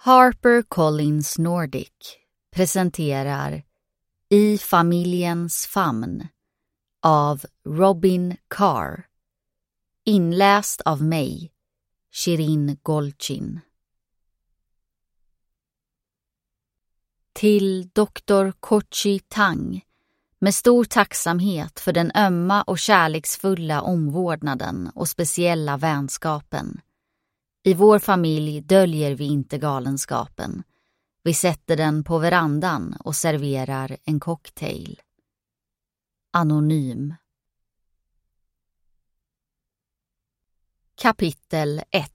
HarperCollins Nordic presenterar I familjens famn av Robin Carr, inläst av mig, Shirin Golchin. Till Dr. Kochi Tang, med stor tacksamhet för den ömma och kärleksfulla omvårdnaden och speciella vänskapen. I vår familj döljer vi inte galenskapen. Vi sätter den på verandan och serverar en cocktail. Anonym. Kapitel 1.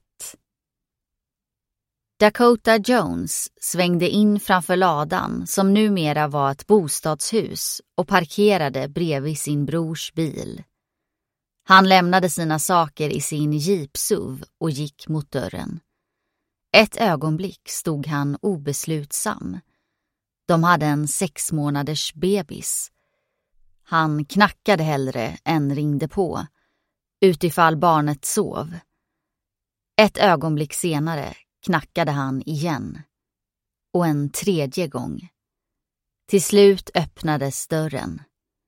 Dakota Jones svängde in framför ladan som numera var ett bostadshus och parkerade bredvid sin brors bil. Han lämnade sina saker i sin Jeep-SUV och gick mot dörren. Ett ögonblick stod han obeslutsam. De hade en 6 månaders bebis. Han knackade hellre än ringde på, utifall barnet sov. Ett ögonblick senare knackade han igen. Och en 3:e gång. Till slut öppnades dörren.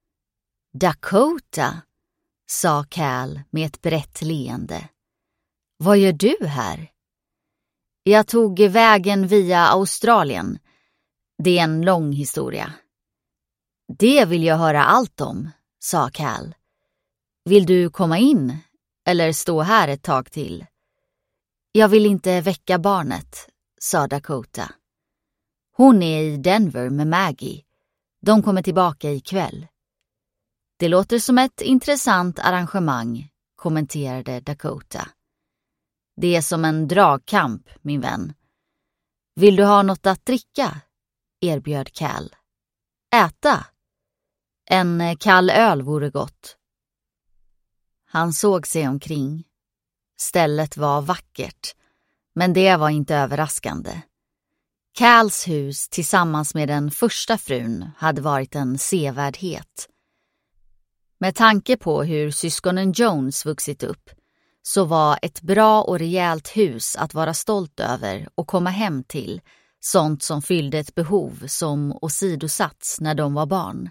Dakota, sa Cal med ett brett leende. Vad gör du här? Jag tog vägen via Australien. Det är en lång historia. Det vill jag höra allt om, sa Cal. Vill du komma in eller stå här ett tag till? Jag vill inte väcka barnet, sa Dakota. Hon är i Denver med Maggie. De kommer tillbaka ikväll. Det låter som ett intressant arrangemang, kommenterade Dakota. Det är som en dragkamp, min vän. Vill du ha något att dricka? Erbjöd Cal. Äta? En kall öl vore gott. Han såg sig omkring. Stället var vackert, men det var inte överraskande. Cals hus tillsammans med den första frun hade varit en sevärdhet. Med tanke på hur syskonen Jones vuxit upp så var ett bra och rejält hus att vara stolt över och komma hem till, sånt som fyllde ett behov som åsidosatts när de var barn.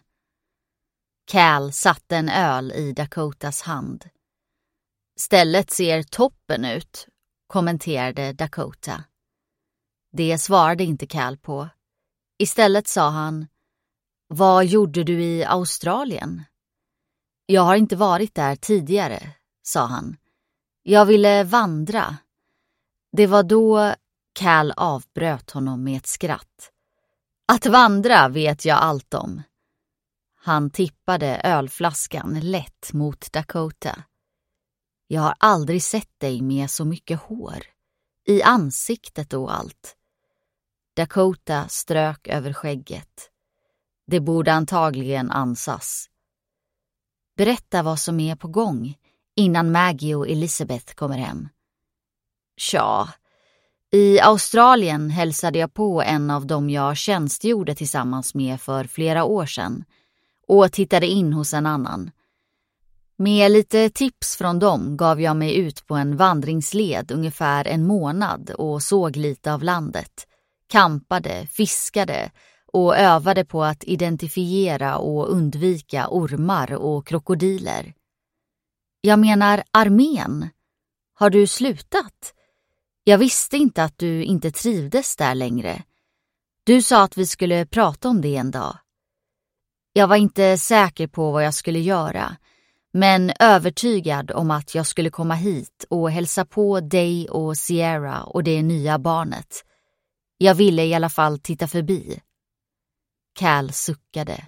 Cal satte en öl i Dakotas hand. Stället ser toppen ut, kommenterade Dakota. Det svarade inte Cal på. Istället sa han, vad gjorde du i Australien? Jag har inte varit där tidigare, sa han. Jag ville vandra. Det var då Cal avbröt honom med ett skratt. Att vandra vet jag allt om. Han tippade ölflaskan lätt mot Dakota. Jag har aldrig sett dig med så mycket hår. I ansiktet och allt. Dakota strök över skägget. Det borde antagligen ansas. Berätta vad som är på gång innan Maggie och Elizabeth kommer hem. Tja, i Australien hälsade jag på en av dem jag tjänstgjorde tillsammans med för flera år sedan och tittade in hos en annan. Med lite tips från dem gav jag mig ut på en vandringsled ungefär en månad och såg lite av landet. Kampade, fiskade och övade på att identifiera och undvika ormar och krokodiler. Jag menar armén. Har du slutat? Jag visste inte att du inte trivdes där längre. Du sa att vi skulle prata om det en dag. Jag var inte säker på vad jag skulle göra, men övertygad om att jag skulle komma hit och hälsa på dig och Sierra och det nya barnet. Jag ville i alla fall titta förbi. Cal suckade.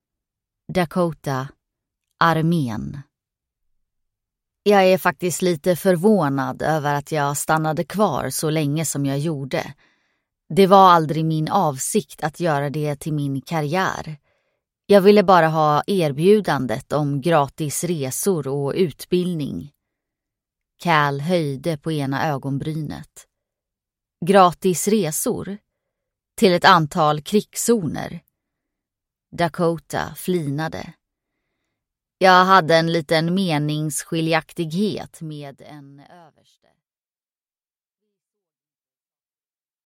Dakota, armén. Jag är faktiskt lite förvånad över att jag stannade kvar så länge som jag gjorde. Det var aldrig min avsikt att göra det till min karriär. Jag ville bara ha erbjudandet om gratis resor och utbildning. Cal höjde på ena ögonbrynet. Gratis resor? Till ett antal krigszoner. Dakota flinade. Jag hade en liten meningsskiljaktighet med en överste.